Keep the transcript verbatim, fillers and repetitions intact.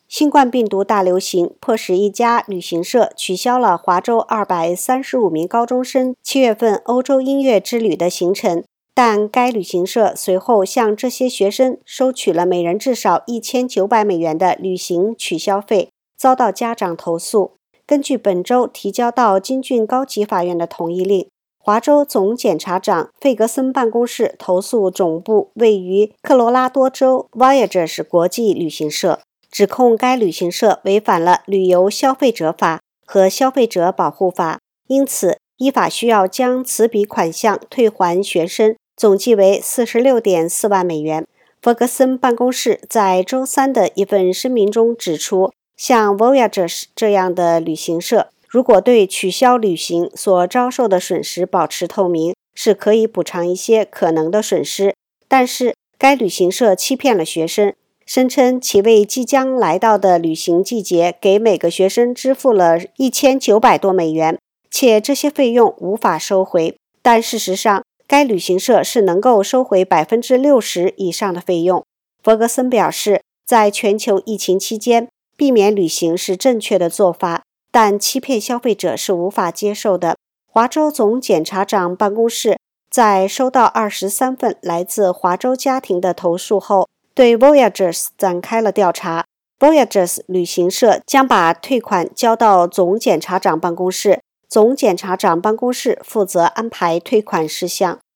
新冠病毒大流行迫使一家旅行社取消了华州二百三十五名高中生七月份欧洲音乐之旅的行程，但该旅行社随后向这些学生收取了每人至少一千九百美元的旅行取消费，遭到家长投诉。根据本周提交到金郡高级法院的同意令，华州总检察长费格森办公室投诉总部位于科罗拉多州 Voyagers 国际旅行社，指控该旅行社违反了旅游消费者法和消费者保护法，因此依法需要将此笔款项退还学生，总计为 四十六点四万美元。弗格森办公室在周三的一份声明中指出，像 Voyagers 这样的旅行社，如果对取消旅行所遭受的损失保持透明，是可以补偿一些可能的损失。但是该旅行社欺骗了学生，声称其为即将来到的旅行季节给每个学生支付了一千九百多美元，且这些费用无法收回。但事实上，该旅行社是能够收回 百分之六十 以上的费用。弗格森表示，在全球疫情期间，避免旅行是正确的做法，但欺骗消费者是无法接受的。华州总检察长办公室在收到二十三份来自华州家庭的投诉后，对 Voyagers 展开了调查。Voyagers 旅行社将把退款交到总检察长办公室，总检察长办公室负责安排退款事项。